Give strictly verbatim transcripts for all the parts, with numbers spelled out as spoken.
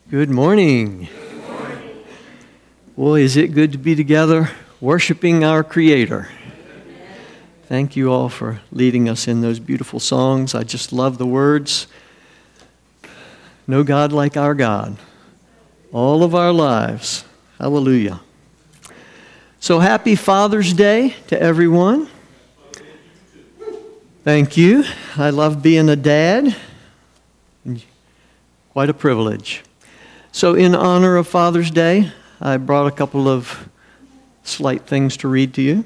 Good morning. Good morning. Boy, is it good to be together worshiping our Creator. Amen. Thank you all for leading us in those beautiful songs. I just love the words. No God like our God. All of our lives. Hallelujah. So happy Father's Day to everyone. Thank you. I love being a dad. Quite a privilege. So in honor of Father's Day, I brought a couple of slight things to read to you.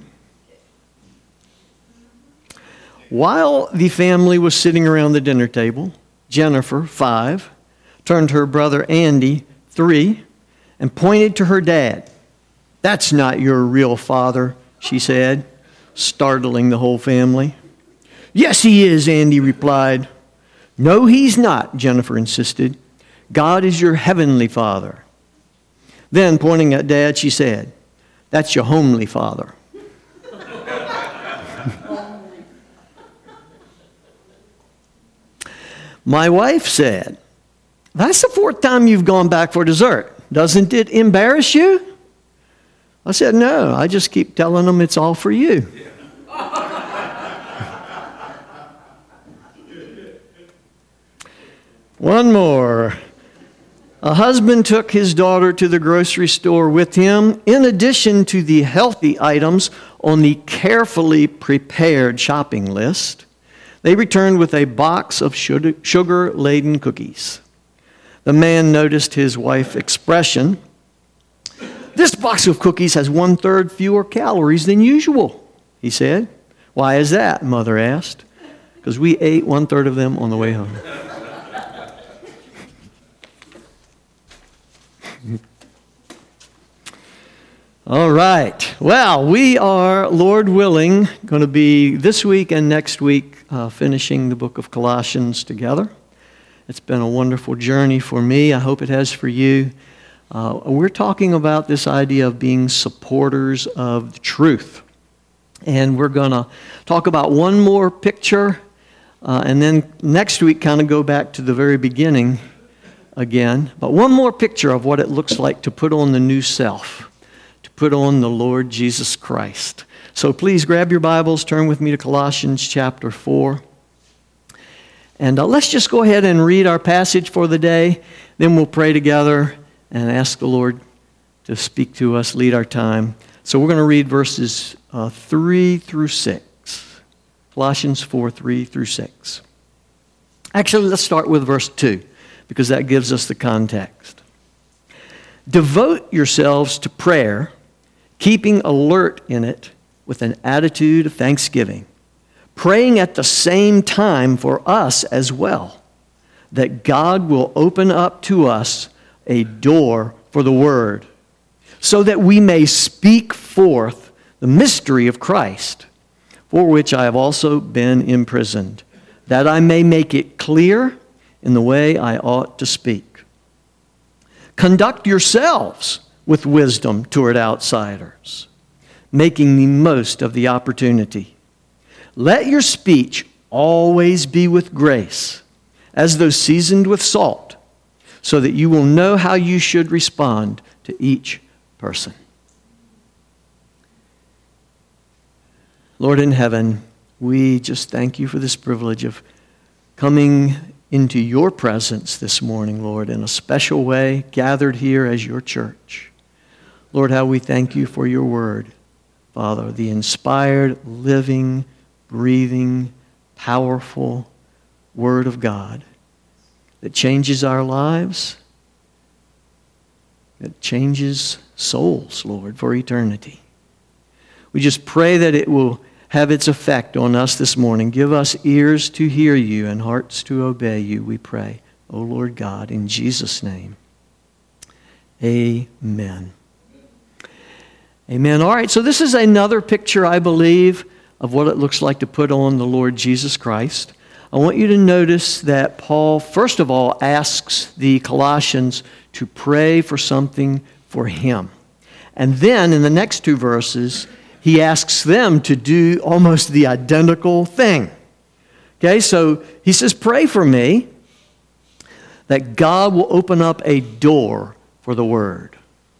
While the family was sitting around the dinner table, Jennifer, five, turned to her brother Andy, three, and pointed to her dad. "That's not your real father," she said, startling the whole family. "Yes, he is," Andy replied. "No, he's not," Jennifer insisted. "God is your heavenly Father." Then, pointing at Dad, she said, "That's your homely father." My wife said, "That's the fourth time you've gone back for dessert. Doesn't it embarrass you?" I said, "No, I just keep telling them it's all for you." One more. A husband took his daughter to the grocery store with him. In addition to the healthy items on the carefully prepared shopping list, they returned with a box of sugar-laden cookies. The man noticed his wife's expression. "This box of cookies has one-third fewer calories than usual," he said. "Why is that?" Mother asked. "Because we ate one-third of them on the way home." All right. Well, we are, Lord willing, going to be this week and next week uh, finishing the book of Colossians together. It's been a wonderful journey for me. I hope it has for you. Uh, we're talking about this idea of being supporters of the truth. And we're going to talk about one more picture, uh, and then next week kind of go back to the very beginning again. But one more picture of what it looks like to put on the new self. Put on the Lord Jesus Christ. So please grab your Bibles, turn with me to Colossians chapter four. And uh, let's just go ahead and read our passage for the day. Then we'll pray together and ask the Lord to speak to us, lead our time. So we're going to read verses uh, three through six. Colossians four, three through six. Actually, let's start with verse two, because that gives us the context. "Devote yourselves to prayer, keeping alert in it with an attitude of thanksgiving, praying at the same time for us as well, that God will open up to us a door for the word, so that we may speak forth the mystery of Christ, for which I have also been imprisoned, that I may make it clear in the way I ought to speak. Conduct yourselves with wisdom toward outsiders, making the most of the opportunity. Let your speech always be with grace, as though seasoned with salt, so that you will know how you should respond to each person." Lord in heaven, we just thank you for this privilege of coming into your presence this morning, Lord, in a special way, gathered here as your church. Lord, how we thank you for your word, Father, the inspired, living, breathing, powerful word of God that changes our lives, that changes souls, Lord, for eternity. We just pray that it will have its effect on us this morning. Give us ears to hear you and hearts to obey you, we pray. O Lord God, in Jesus' name, amen. Amen. All right, so this is another picture, I believe, of what it looks like to put on the Lord Jesus Christ. I want you to notice that Paul, first of all, asks the Colossians to pray for something for him. And then in the next two verses, he asks them to do almost the identical thing. Okay, so he says, "Pray for me, that God will open up a door for the Word.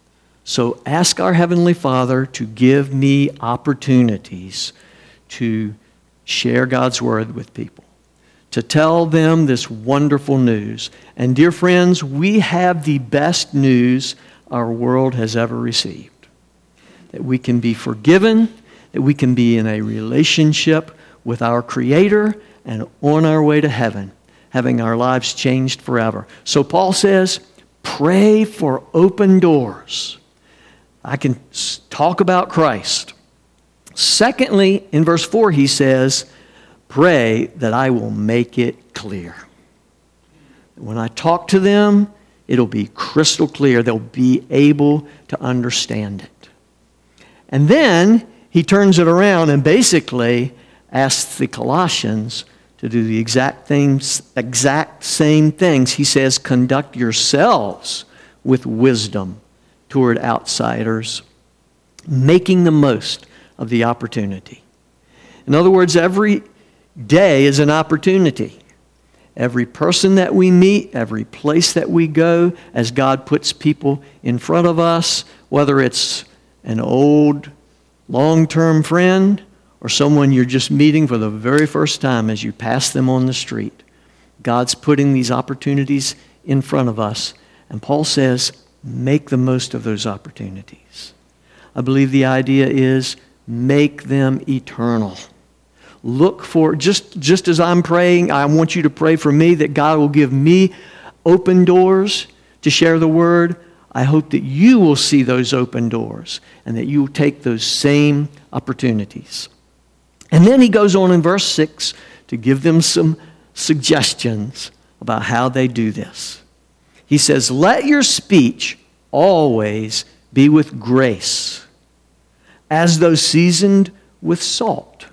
So ask our Heavenly Father to give me opportunities to share God's Word with people, to tell them this wonderful news. And dear friends, we have the best news our world has ever received. That we can be forgiven, that we can be in a relationship with our Creator and on our way to heaven, having our lives changed forever. So Paul says, pray for open doors. I can talk about Christ. Secondly, in verse four, he says, pray that I will make it clear. When I talk to them, it'll be crystal clear. They'll be able to understand it. And then he turns it around and basically asks the Colossians to do the exact things, exact same things. He says, conduct yourselves with wisdom toward outsiders, making the most of the opportunity. In other words, every day is an opportunity. Every person that we meet, every place that we go, as God puts people in front of us, whether it's an old, long-term friend or someone you're just meeting for the very first time as you pass them on the street, God's putting these opportunities in front of us. And Paul says, make the most of those opportunities. I believe the idea is make them eternal. Look for, just, just as I'm praying, I want you to pray for me that God will give me open doors to share the Word. I hope that you will see those open doors and that you will take those same opportunities. And then he goes on in verse six to give them some suggestions about how they do this. He says, let your speech always be with grace, as though seasoned with salt,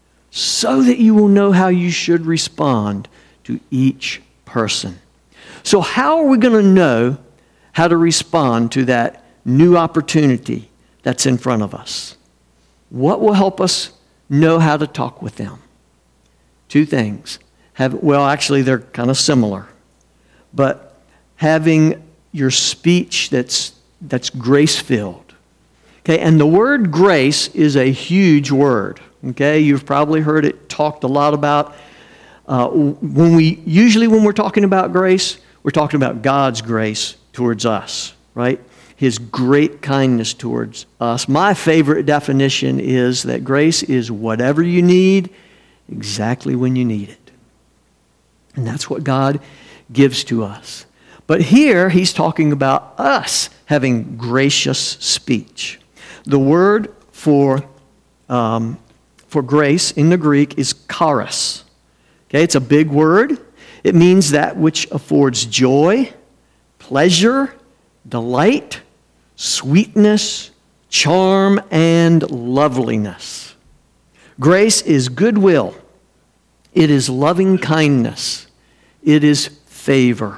so that you will know how you should respond to each person. So how are we going to know how to respond to that new opportunity that's in front of us? What will help us know how to talk with them? Two things. Have, well, actually, they're kind of similar. But having your speech that's, that's grace-filled. Okay, and the word grace is a huge word. Okay, you've probably heard it talked a lot about. Uh, when we usually when we're talking about grace, we're talking about God's grace towards us, right? His great kindness towards us. My favorite definition is that grace is whatever you need, exactly when you need it. And that's what God gives to us. But here, he's talking about us having gracious speech. The word for, um, for grace in the Greek is charis. Okay, it's a big word. It means that which affords joy, pleasure, delight, sweetness, charm, and loveliness. Grace is goodwill. It is loving kindness. It is favor.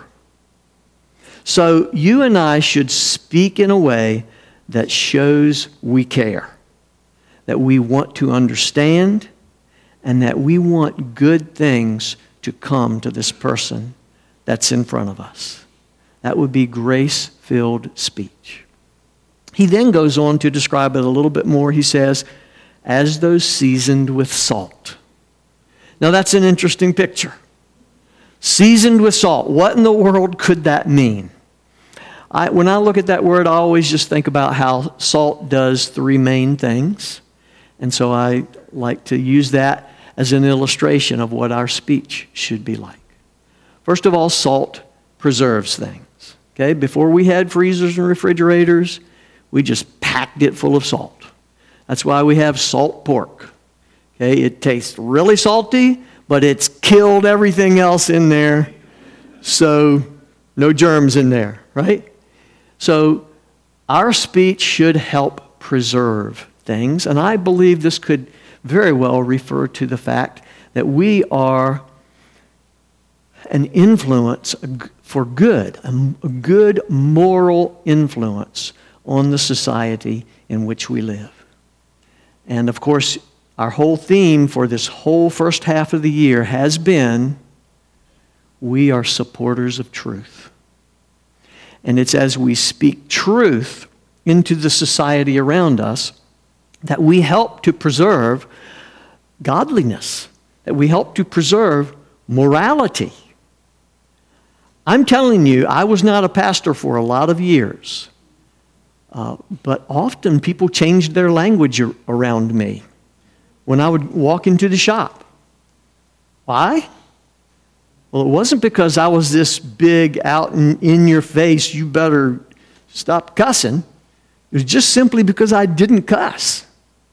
So you and I should speak in a way that shows we care, that we want to understand, and that we want good things to come to this person that's in front of us. That would be grace-filled speech. He then goes on to describe it a little bit more. He says, as though seasoned with salt. Now that's an interesting picture. Seasoned with salt. What in the world could that mean? I, when I look at that word, I always just think about how salt does three main things. And so I like to use that as an illustration of what our speech should be like. First of all, salt preserves things. Okay, before we had freezers and refrigerators, we just packed it full of salt. That's why we have salt pork. Okay, it tastes really salty, but it's killed everything else in there, so no germs in there, right? So our speech should help preserve things, and I believe this could very well refer to the fact that we are an influence for good, a good moral influence on the society in which we live. And of course, our whole theme for this whole first half of the year has been we are supporters of truth. And it's as we speak truth into the society around us that we help to preserve godliness, that we help to preserve morality. I'm telling you, I was not a pastor for a lot of years, uh, but often people changed their language ar- around me when I would walk into the shop. Why? Well, it wasn't because I was this big, out in, in your face, you better stop cussing. It was just simply because I didn't cuss.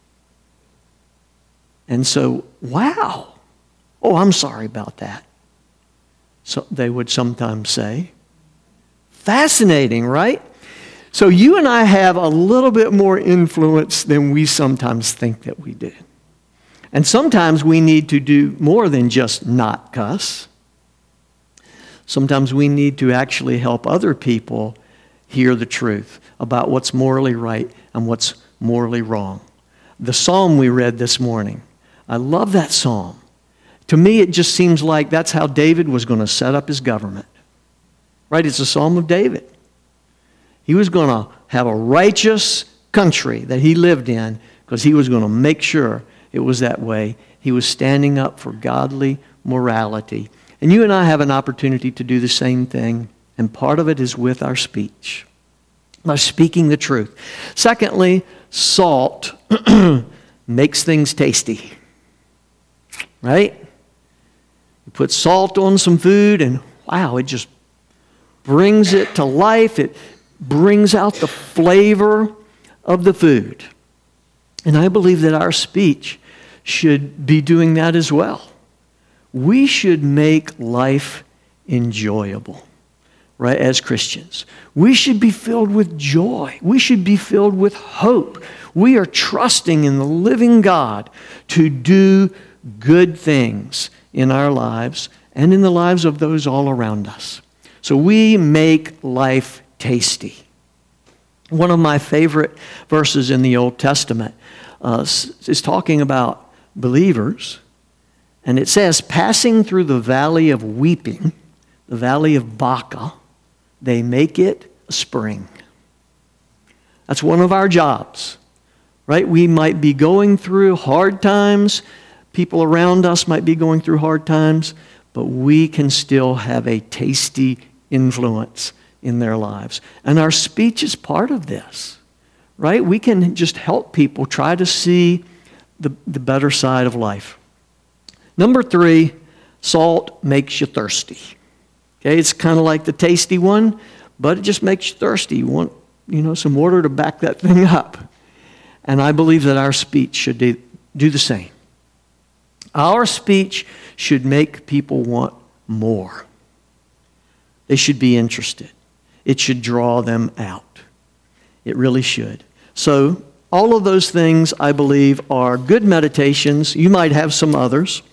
And so, wow. Oh, I'm sorry about that. So they would sometimes say. Fascinating, right? So you and I have a little bit more influence than we sometimes think that we do. And sometimes we need to do more than just not cuss. Sometimes we need to actually help other people hear the truth about what's morally right and what's morally wrong. The psalm we read this morning, I love that psalm. To me, it just seems like that's how David was going to set up his government. Right? It's a psalm of David. He was going to have a righteous country that he lived in because he was going to make sure it was that way. He was standing up for godly morality. And you and I have an opportunity to do the same thing, and part of it is with our speech, by speaking the truth. Secondly, salt makes things tasty, right? You put salt on some food, and wow, it just brings it to life. It brings out the flavor of the food. And I believe that our speech should be doing that as well. We should make life enjoyable, right, as Christians. We should be filled with joy. We should be filled with hope. We are trusting in the living God to do good things in our lives and in the lives of those all around us. So we make life tasty. One of my favorite verses in the Old Testament uh, is talking about believers. And it says, passing through the valley of weeping, the valley of Baca, they make it a spring. That's one of our jobs, right? We might be going through hard times. People around us might be going through hard times, but we can still have a tasty influence in their lives. And our speech is part of this, right? We can just help people try to see the, the better side of life. Number three, salt makes you thirsty. Okay, it's kind of like the tasty one, but it just makes you thirsty. You want, you know, some water to back that thing up. And I believe that our speech should do, do the same. Our speech should make people want more. They should be interested. It should draw them out. It really should. So all of those things, I believe, are good meditations. You might have some others.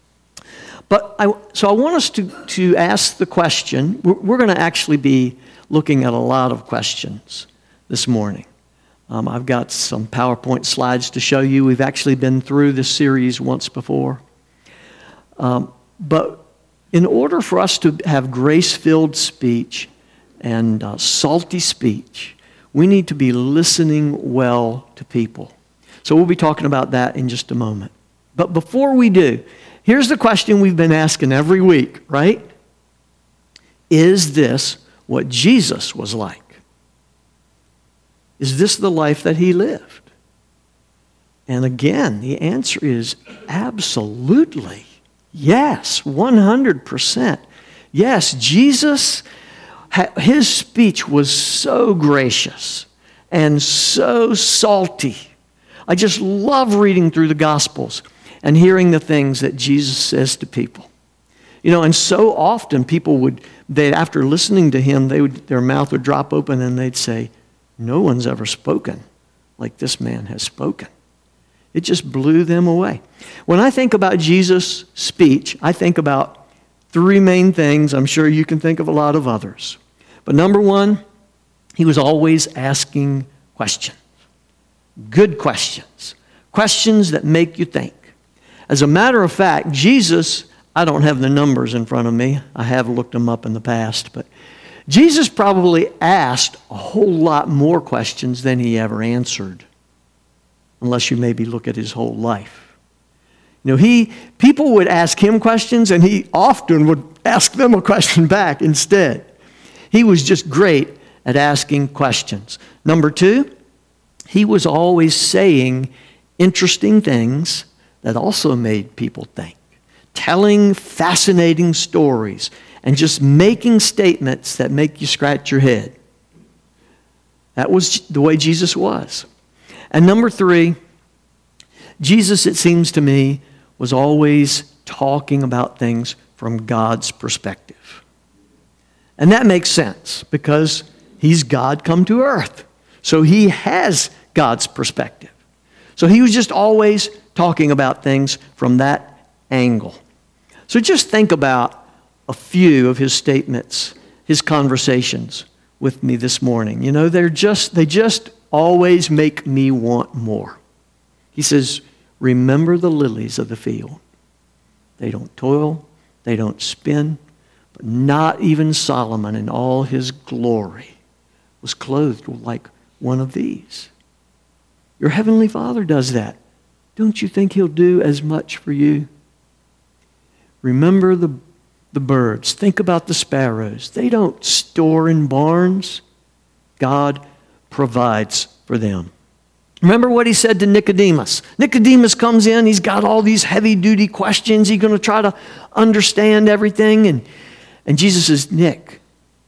But I, so I want us to, to ask the question. We're, we're going to actually be looking at a lot of questions this morning. Um, I've got some PowerPoint slides to show you. We've actually been through this series once before. Um, but in order for us to have grace-filled speech and uh, salty speech, we need to be listening well to people. So we'll be talking about that in just a moment. But before we do, here's the question we've been asking every week, right? Is this what Jesus was like? Is this the life that he lived? And again, the answer is absolutely yes, one hundred percent. Yes, Jesus, his speech was so gracious and so salty. I just love reading through the Gospels and hearing the things that Jesus says to people. You know, and so often people would, they after listening to him, they would, their mouth would drop open and they'd say, no one's ever spoken like this man has spoken. It just blew them away. When I think about Jesus' speech, I think about three main things. I'm sure you can think of a lot of others. But number one, he was always asking questions. Good questions. Questions that make you think. As a matter of fact, Jesus, I don't have the numbers in front of me. I have looked them up in the past, but Jesus probably asked a whole lot more questions than he ever answered, unless you maybe look at his whole life. You know, he people would ask him questions, and he often would ask them a question back instead. He was just great at asking questions. Number two, he was always saying interesting things that also made people think, telling fascinating stories, and just making statements that make you scratch your head. That was the way Jesus was. And number three, Jesus, it seems to me, was always talking about things from God's perspective. And that makes sense because he's God come to earth. So he has God's perspective. So he was just always talking about things from that angle. So just think about a few of his statements, his conversations with me this morning. You know, they're just they just always make me want more. He says, remember the lilies of the field. They don't toil, they don't spin, but not even Solomon in all his glory was clothed like one of these. Your heavenly Father does that. Don't you think he'll do as much for you? Remember the, the birds. Think about the sparrows. They don't store in barns. God provides for them. Remember what he said to Nicodemus. Nicodemus comes in. He's got all these heavy-duty questions. He's going to try to understand everything. And, and Jesus says, Nick,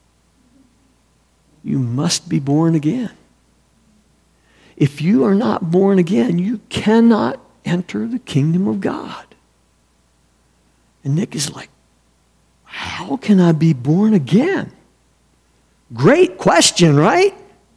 you must be born again. If you are not born again, you cannot enter the kingdom of God. And Nick is like, how can I be born again? Great question, right?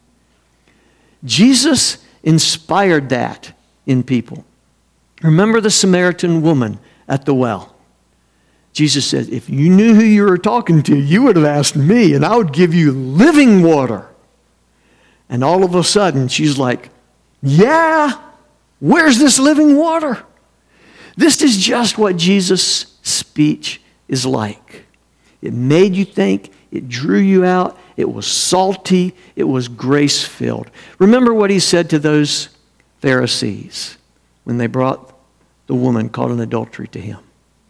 Jesus inspired that in people. Remember the Samaritan woman at the well. Jesus said, if you knew who you were talking to, you would have asked me, and I would give you living water. And all of a sudden, she's like, yeah, where's this living water? This is just what Jesus' speech is like. It made you think. It drew you out. It was salty. It was grace-filled. Remember what he said to those Pharisees when they brought the woman caught in adultery to him.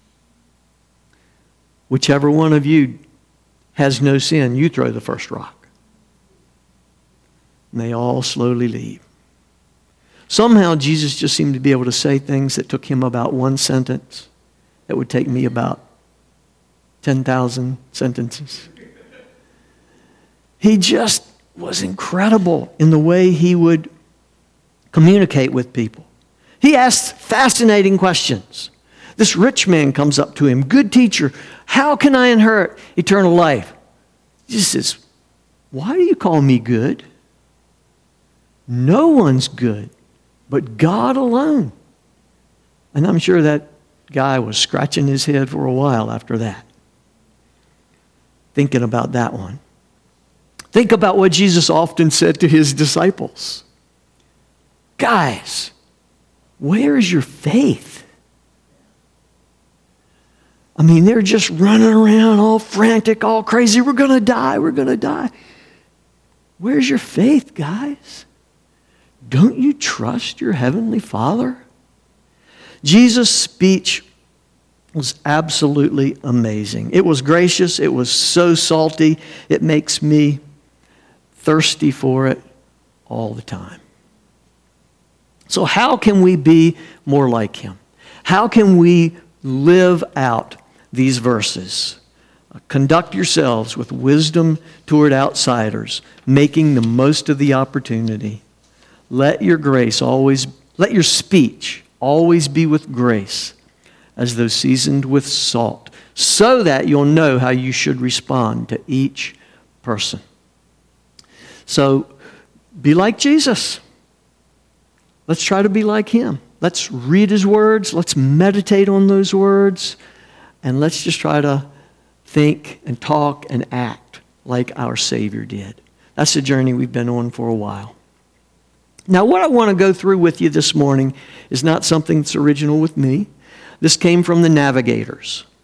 Whichever one of you has no sin, you throw the first rock. And they all slowly leave. Somehow Jesus just seemed to be able to say things that took him about one sentence that would take me about ten thousand sentences. He just was incredible in the way he would communicate with people. He asked fascinating questions. This rich man comes up to him, good teacher, how can I inherit eternal life? Jesus says, why do you call me good? No one's good but God alone. And I'm sure that guy was scratching his head for a while after that, thinking about that one. Think about what Jesus often said to his disciples. Guys, where is your faith? I mean, they're just running around all frantic, all crazy. We're going to die. We're going to die. Where's your faith, guys? Don't you trust your heavenly Father? Jesus' speech was absolutely amazing. It was gracious. It was so salty. It makes me thirsty for it all the time. So how can we be more like him? How can we live out these verses? Conduct yourselves with wisdom toward outsiders, making the most of the opportunity. Let your grace always, let your speech always be with grace, as though seasoned with salt, so that you'll know how you should respond to each person. So, be like Jesus. Let's try to be like him. Let's read his words. Let's meditate on those words. And let's just try to think and talk and act like our Savior did. That's the journey we've been on for a while. Now, what I want to go through with you this morning is not something that's original with me. This came from the Navigators.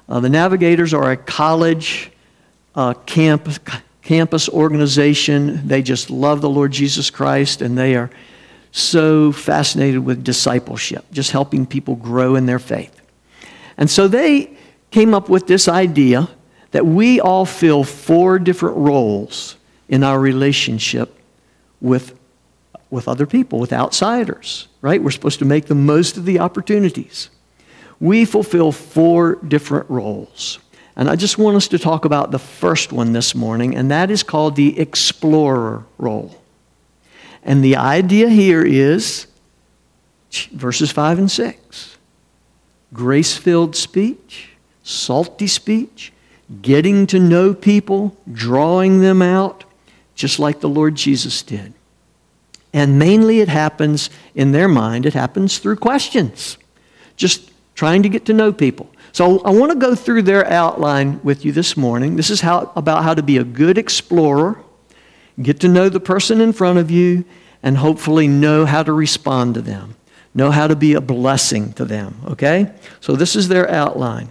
Uh, the Navigators are a college uh, campus, campus organization. They just love the Lord Jesus Christ, and they are so fascinated with discipleship, just helping people grow in their faith. And so they came up with this idea that we all fill four different roles in our relationship with, with other people, with outsiders, right? We're supposed to make the most of the opportunities. We fulfill four different roles. And I just want us to talk about the first one this morning, and that is called the explorer role. And the idea here is verses five and six. Grace-filled speech, salty speech, getting to know people, drawing them out, just like the Lord Jesus did. And mainly it happens, in their mind, it happens through questions. Just trying to get to know people. So I want to go through their outline with you this morning. This is how about how to be a good explorer, get to know the person in front of you, and hopefully know how to respond to them. Know how to be a blessing to them, okay? So this is their outline.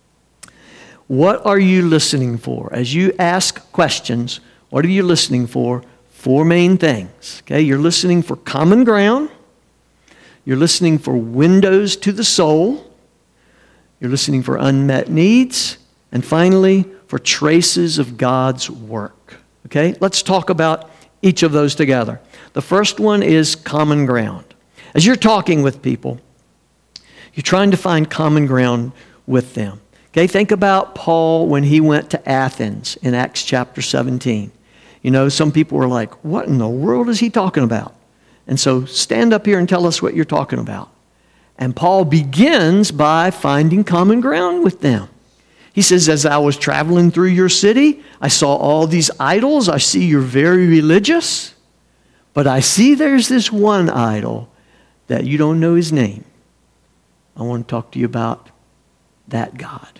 What are you listening for? As you ask questions, what are you listening for? Four main things, okay? You're listening for common ground. You're listening for windows to the soul. You're listening for unmet needs. And finally, for traces of God's work. Okay? Let's talk about each of those together. The first one is common ground. As you're talking with people, you're trying to find common ground with them. Okay? Think about Paul when he went to Athens in Acts chapter seventeen. You know, some people were like, what in the world is he talking about? And so stand up here and tell us what you're talking about. And Paul begins by finding common ground with them. He says, as I was traveling through your city, I saw all these idols. I see you're very religious. But I see there's this one idol that you don't know his name. I want to talk to you about that God.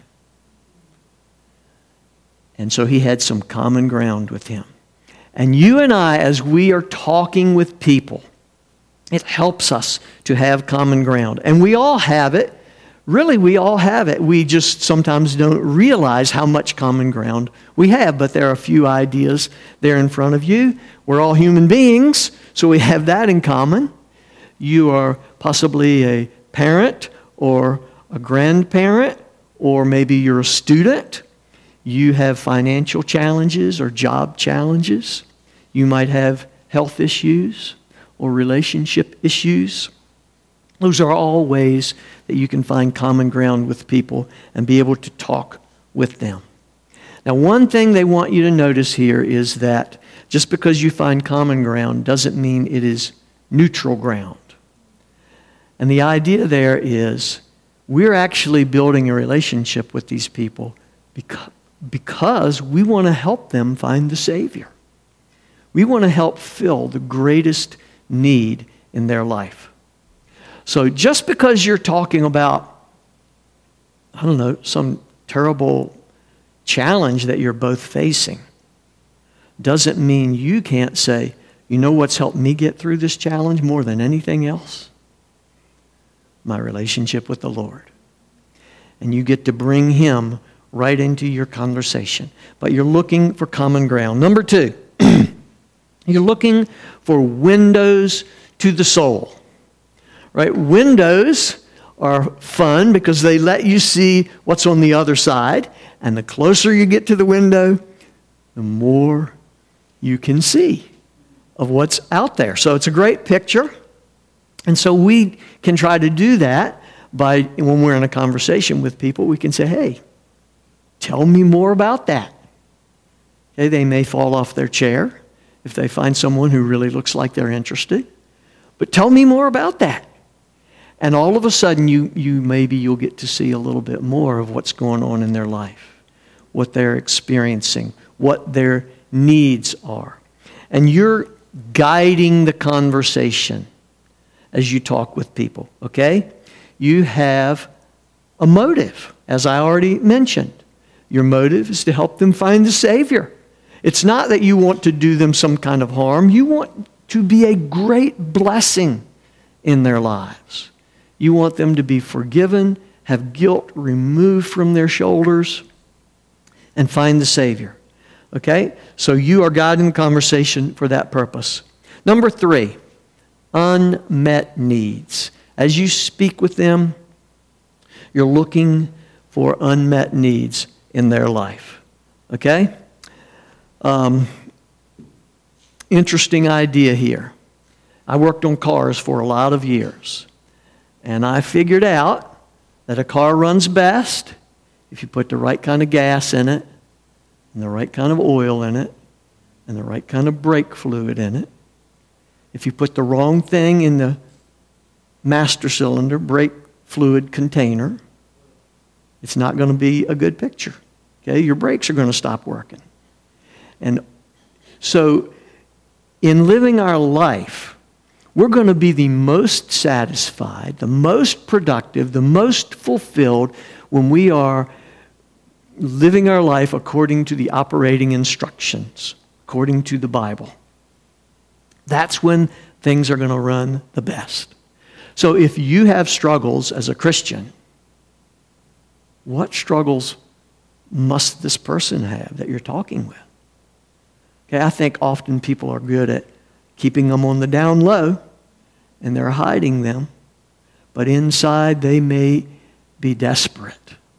And so he had some common ground with him. And you and I, as we are talking with people, it helps us to have common ground. And we all have it. Really, we all have it. We just sometimes don't realize how much common ground we have. But there are a few ideas there in front of you. We're all human beings, so we have that in common. You are possibly a parent or a grandparent, or maybe you're a student. You have financial challenges or job challenges. You might have health issues or relationship issues. Those are all ways that you can find common ground with people and be able to talk with them. Now, one thing they want you to notice here is that just because you find common ground doesn't mean it is neutral ground. And the idea there is we're actually building a relationship with these people because, because we want to help them find the Savior. We want to help fill the greatest need in their life. So just because you're talking about, I don't know, some terrible challenge that you're both facing, doesn't mean you can't say, you know what's helped me get through this challenge more than anything else? My relationship with the Lord. And you get to bring Him right into your conversation. But you're looking for common ground. Number two, you're looking for windows to the soul. Right? Windows are fun because they let you see what's on the other side. And the closer you get to the window, the more you can see of what's out there. So it's a great picture. And so we can try to do that by, when we're in a conversation with people, we can say, hey, tell me more about that. Okay, they may fall off their chair if they find someone who really looks like they're interested. But tell me more about that. And all of a sudden, you, you maybe you'll get to see a little bit more of what's going on in their life, what they're experiencing, what their needs are. And you're guiding the conversation as you talk with people, okay? You have a motive, as I already mentioned. Your motive is to help them find the Savior. It's not that you want to do them some kind of harm. You want to be a great blessing in their lives. You want them to be forgiven have guilt removed from their shoulders, and find the Savior. Okay? So you are guiding the conversation for that purpose. Number three, unmet needs. As you speak with them, you're looking for unmet needs in their life. Okay? Um, interesting idea here. I worked on cars for a lot of years. And I figured out that a car runs best if you put the right kind of gas in it, and the right kind of oil in it, and the right kind of brake fluid in it. If you put the wrong thing in the master cylinder brake fluid container, it's not going to be a good picture. Okay, your brakes are going to stop working. And so in living our life, we're going to be the most satisfied, the most productive, the most fulfilled when we are living our life according to the operating instructions, according to the Bible. That's when things are going to run the best. So if you have struggles as a Christian, what struggles must this person have that you're talking with? Okay, I think often people are good at keeping them on the down low, and they're hiding them, but inside they may be desperate.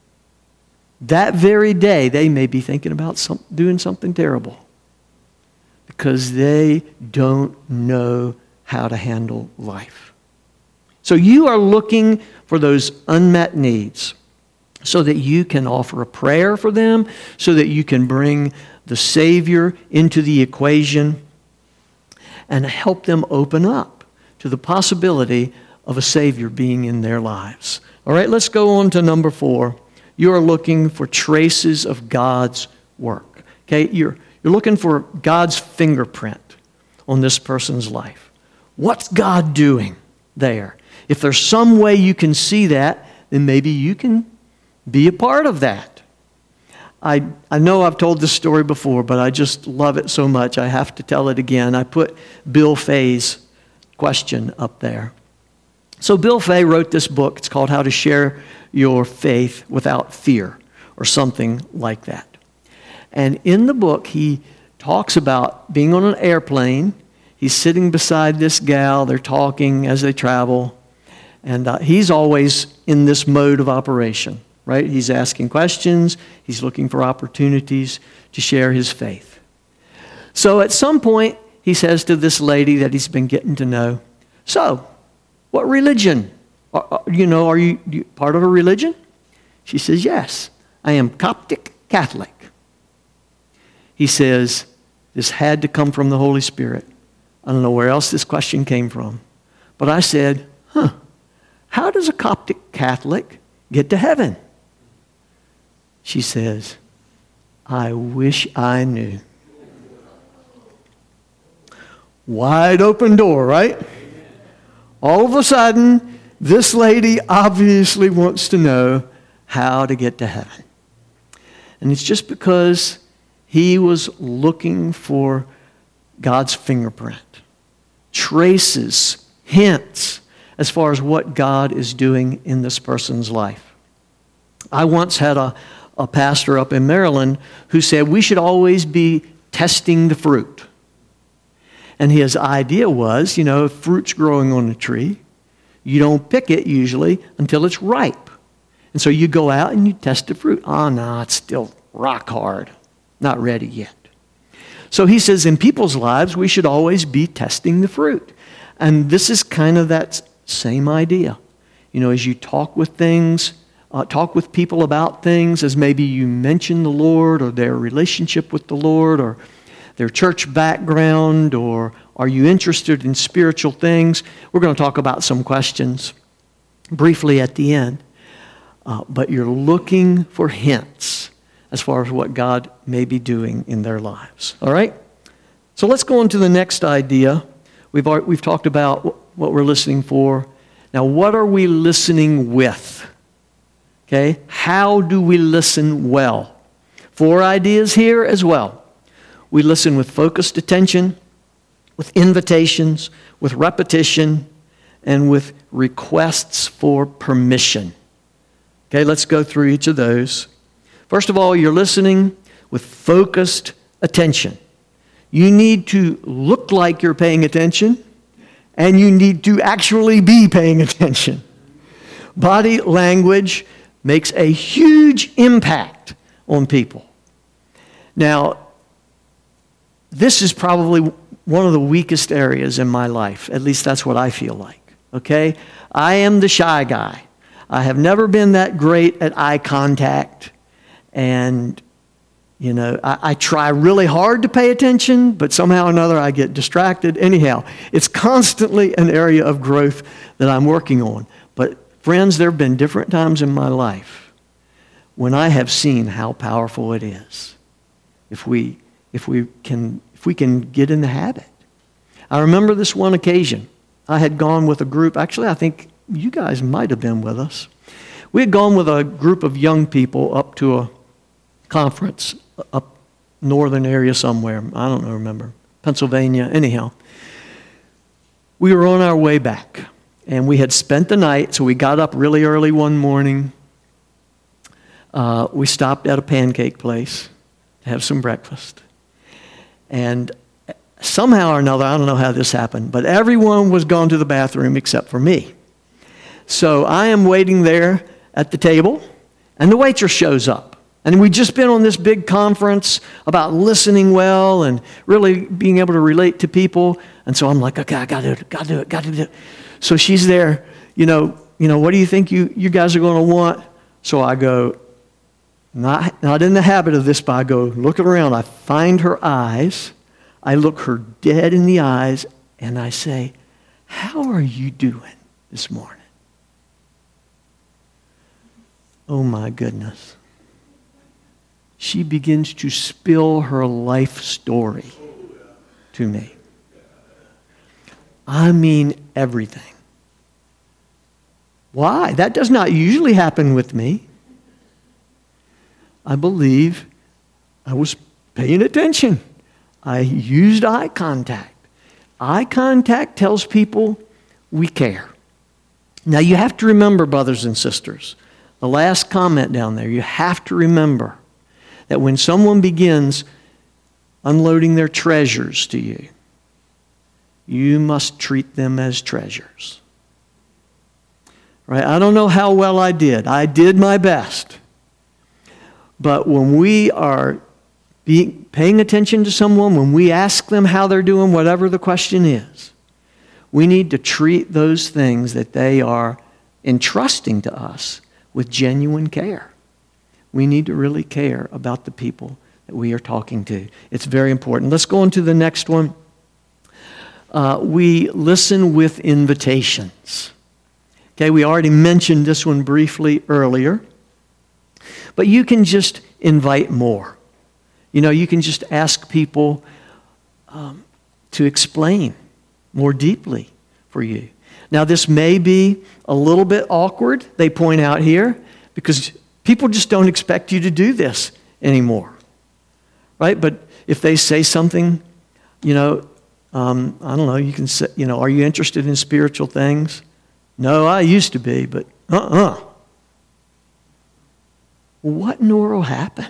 That very day, they may be thinking about some, doing something terrible because they don't know how to handle life. So you are looking for those unmet needs so that you can offer a prayer for them, so that you can bring the Savior into the equation and help them open up to the possibility of a Savior being in their lives. All right, let's go on to number four. You are looking for traces of God's work. Okay, you're, you're looking for God's fingerprint on this person's life. What's God doing there? If there's some way you can see that, then maybe you can be a part of that. I, I know I've told this story before, but I just love it so much I have to tell it again. I put Bill Fay's question up there. So Bill Fay wrote this book. It's called How to Share Your Faith Without Fear, or something like that. And in the book, he talks about being on an airplane. He's sitting beside this gal. They're talking as they travel. And uh, he's always in this mode of operation, right? He's asking questions. He's looking for opportunities to share his faith. So at some point, he says to this lady that he's been getting to know, so, what religion? Are, you know, are you, you part of a religion? She says, yes, I am Coptic Catholic. He says, this had to come from the Holy Spirit. I don't know where else this question came from. But I said, huh, how does a Coptic Catholic get to heaven? She says, I wish I knew. Wide open door, right? All of a sudden, this lady obviously wants to know how to get to heaven. And it's just because he was looking for God's fingerprint, traces, hints, as far as what God is doing in this person's life. I once had a, a pastor up in Maryland who said we should always be testing the fruit. And his idea was, you know, if fruit's growing on a tree, you don't pick it usually until it's ripe. And so you go out and you test the fruit. Oh, no, it's still rock hard. Not ready yet. So he says in people's lives, we should always be testing the fruit. And this is kind of that same idea. You know, as you talk with things, uh, talk with people about things, as maybe you mention the Lord or their relationship with the Lord or their church background, or are you interested in spiritual things? We're going to talk about some questions briefly at the end. Uh, but you're looking for hints as far as what God may be doing in their lives. All right? So let's go on to the next idea. We've, already, we've talked about what we're listening for. Now, what are we listening with? Okay? How do we listen well? Four ideas here as well. We listen with focused attention, with invitations, with repetition, and with requests for permission. Okay, let's go through each of those. First of all, you're listening with focused attention. You need to look like you're paying attention, and you need to actually be paying attention. Body language makes a huge impact on people. Now, this is probably one of the weakest areas in my life. At least that's what I feel like. Okay? I am the shy guy. I have never been that great at eye contact. And, you know, I, I try really hard to pay attention, but somehow or another I get distracted. Anyhow, it's constantly an area of growth that I'm working on. But friends, there have been different times in my life when I have seen how powerful it is if we if we can if we can get in the habit. I remember this one occasion. I had gone with a group. Actually, I think you guys might have been with us. We had gone with a group of young people up to a conference up northern area somewhere. I don't know, remember. Pennsylvania. Anyhow, we were on our way back, and we had spent the night, so we got up really early one morning. Uh, we stopped at a pancake place to have some breakfast. And somehow or another, I don't know how this happened, but everyone was gone to the bathroom except for me. So I am waiting there at the table, and the waitress shows up. And we'd just been on this big conference about listening well and really being able to relate to people. And so I'm like, okay, I gotta do it, gotta do it, gotta do it. So she's there, you know, you know, what do you think you, you guys are gonna want? So I go, not, not in the habit of this, but I go looking around. I find her eyes. I look her dead in the eyes, and I say, how are you doing this morning? Oh my goodness. She begins to spill her life story to me. I mean everything. Why? That does not usually happen with me. I believe I was paying attention. I used eye contact. Eye contact tells people we care. Now you have to remember, brothers and sisters, the last comment down there, you have to remember that when someone begins unloading their treasures to you, you must treat them as treasures. Right? I don't know how well I did. I did my best. But when we are being, paying attention to someone, when we ask them how they're doing, whatever the question is, we need to treat those things that they are entrusting to us with genuine care. We need to really care about the people that we are talking to. It's very important. Let's go on to the next one. Uh, we listen with invitations. Okay, we already mentioned this one briefly earlier. But you can just invite more. You know, you can just ask people um, to explain more deeply for you. Now, this may be a little bit awkward, they point out here, because people just don't expect you to do this anymore. Right? But if they say something, you know, um, I don't know, you can say, you know, are you interested in spiritual things? No, I used to be, but uh-uh. What in the world happened?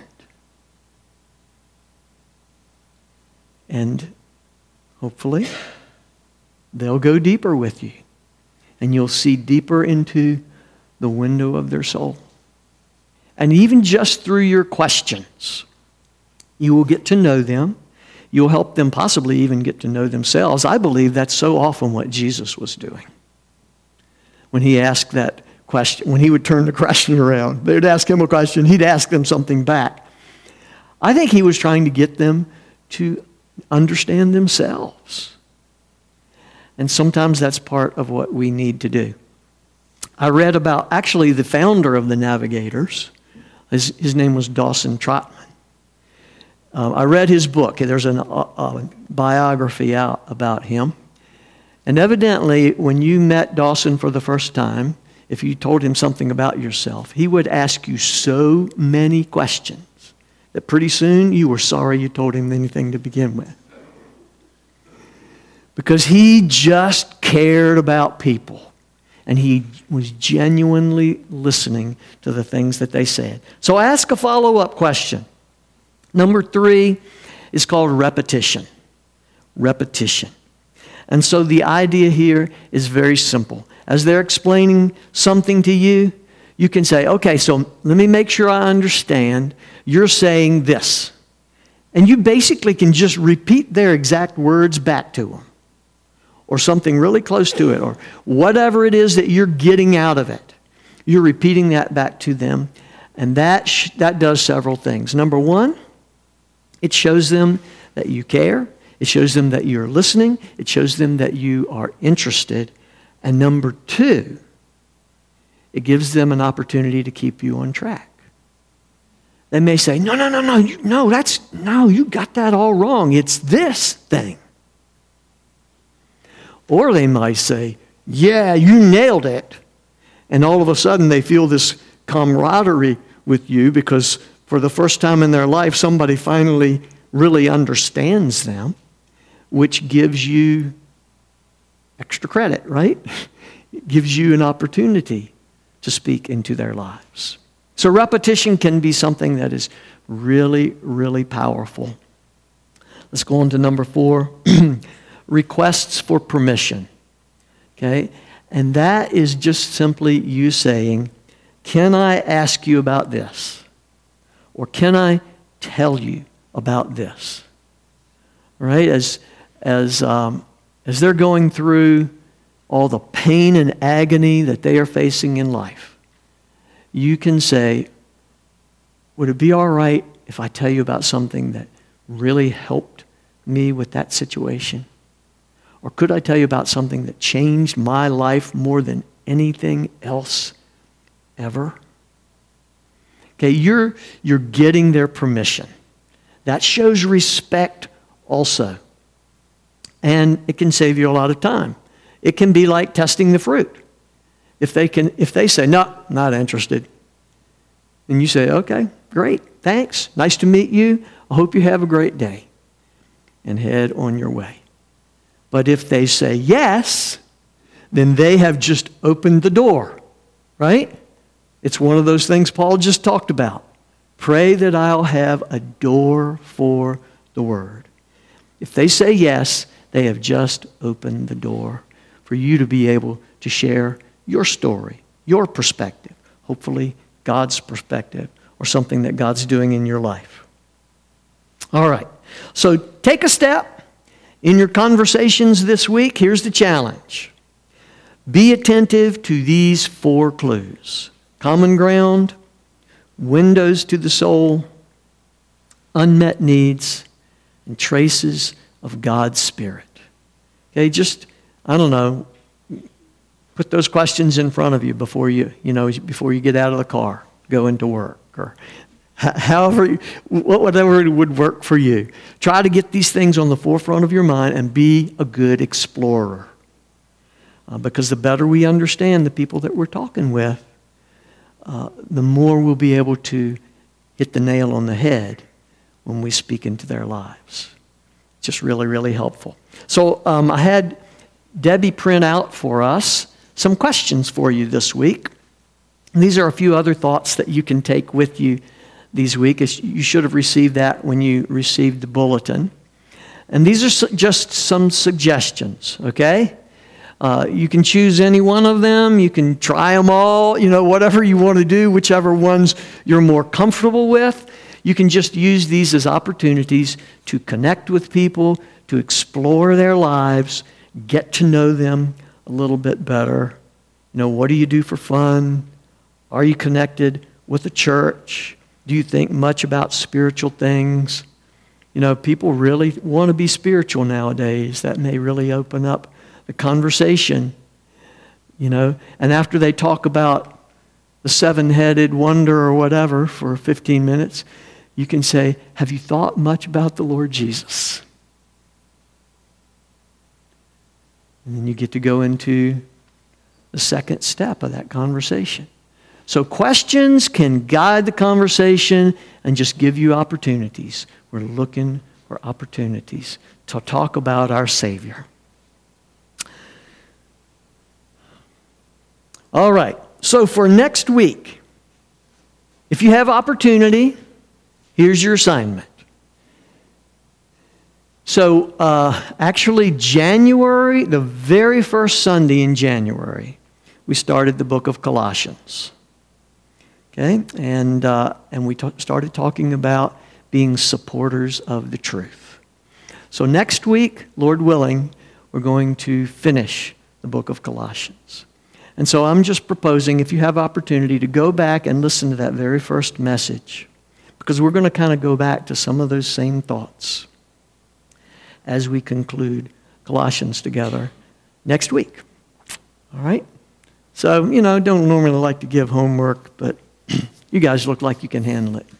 And hopefully, they'll go deeper with you. And you'll see deeper into the window of their soul. And even just through your questions, you will get to know them. You'll help them possibly even get to know themselves. I believe that's so often what Jesus was doing. When he asked that question, when he would turn the question around, they would ask him a question, he'd ask them something back. I think he was trying to get them to understand themselves. And sometimes that's part of what we need to do. I read about, actually, the founder of the Navigators. His, his name was Dawson Trotman. Uh, I read his book. There's an, a, a biography out about him. And evidently, when you met Dawson for the first time, if you told him something about yourself, he would ask you so many questions that pretty soon you were sorry you told him anything to begin with. Because he just cared about people. and he was genuinely listening to the things that they said. So ask a follow-up question. Number three is called repetition. Repetition. And so the idea here is very simple. As they're explaining something to you, you can say, okay, so let me make sure I understand. You're saying this. And you basically can just repeat their exact words back to them, or something really close to it, or whatever it is that you're getting out of it. You're repeating that back to them, and that sh- that does several things. Number one, it shows them that you care. It shows them that you're listening. It shows them that you are interested. And number two, it gives them an opportunity to keep you on track. They may say, no, no, no, no, you, no, that's, no, you got that all wrong. It's this thing. Or they might say, yeah, you nailed it. And all of a sudden they feel this camaraderie with you because for the first time in their life, somebody finally really understands them, which gives you extra credit, right? It gives you an opportunity to speak into their lives. So repetition can be something that is really, really powerful. Let's go on to number four. Requests for permission. Okay? And that is just simply you saying, can I ask you about this? Or can I tell you about this? Right? As, as, um, as they're going through all the pain and agony that they are facing in life, you can say, would it be all right if I tell you about something that really helped me with that situation? Or could I tell you about something that changed my life more than anything else ever? Okay, you're, you're getting their permission. That shows respect also. And it can save you a lot of time. It can be like testing the fruit. If they can, if they say, no, not interested, and you say, okay, great, thanks, nice to meet you, I hope you have a great day, and head on your way. But if they say yes, then they have just opened the door, right? It's one of those things Paul just talked about. Pray that I'll have a door for the word. If they say yes, they have just opened the door for you to be able to share your story, your perspective, hopefully God's perspective, or something that God's doing in your life. All right, so take a step in your conversations this week. Here's the challenge. Be attentive to these four clues. Common ground, windows to the soul, unmet needs, and traces of God's Spirit. Okay, just, I don't know, put those questions in front of you before you, you know, before you get out of the car, go into work, or however, whatever would work for you. Try to get these things on the forefront of your mind and be a good explorer. Uh, because the better we understand the people that we're talking with, uh, the more we'll be able to hit the nail on the head when we speak into their lives. Just really, really helpful. So um, I had Debbie print out for us some questions for you this week. And these are a few other thoughts that you can take with you these weeks. You should have received that when you received the bulletin. And these are su- just some suggestions, okay? Uh, you can choose any one of them. You can try them all, you know, whatever you want to do, whichever ones you're more comfortable with. You can just use these as opportunities to connect with people, to explore their lives, get to know them a little bit better. You know, what do you do for fun? Are you connected with the church? Do you think much about spiritual things? You know, people really want to be spiritual nowadays. That may really open up the conversation, you know. And after they talk about the seven-headed wonder or whatever for fifteen minutes, you can say, have you thought much about the Lord Jesus? And then you get to go into the second step of that conversation. So questions can guide the conversation and just give you opportunities. We're looking for opportunities to talk about our Savior. All right. So for next week, if you have opportunity, here's your assignment. So uh, actually January, the very first Sunday in January, we started the book of Colossians. Okay? And, uh, and we t- started talking about being supporters of the truth. So next week, Lord willing, we're going to finish the book of Colossians. And so I'm just proposing, if you have opportunity, to go back and listen to that very first message, because we're going to kind of go back to some of those same thoughts as we conclude Colossians together next week. All right? So, you know, don't normally like to give homework, but you guys look like you can handle it.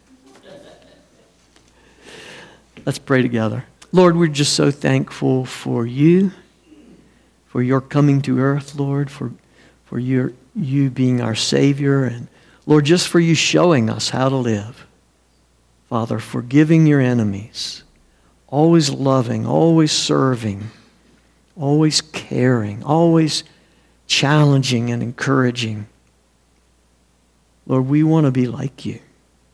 Let's pray together. Lord, we're just so thankful for you, for your coming to earth, Lord, for for your, you being our Savior, and Lord, just for you showing us how to live. Father, forgiving your enemies, always loving, always serving, always caring, always challenging and encouraging. Lord, we want to be like you.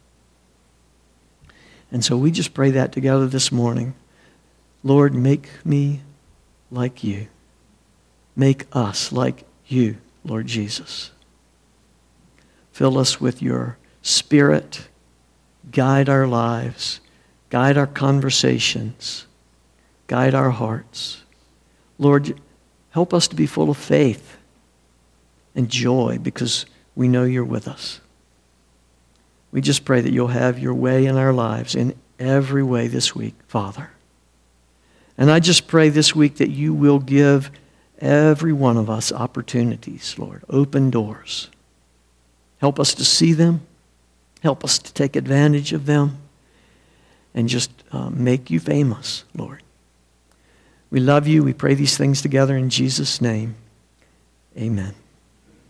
And so we just pray that together this morning. Lord, make me like you. Make us like you, Lord Jesus. Fill us with your Spirit. Guide our lives. Guide our conversations. Guide our hearts. Lord, help us to be full of faith and joy because we know you're with us. We just pray that you'll have your way in our lives in every way this week, Father. And I just pray this week that you will give every one of us opportunities, Lord, open doors. Help us to see them. Help us to take advantage of them and just uh, make you famous, Lord. We love you. We pray these things together in Jesus' name. Amen.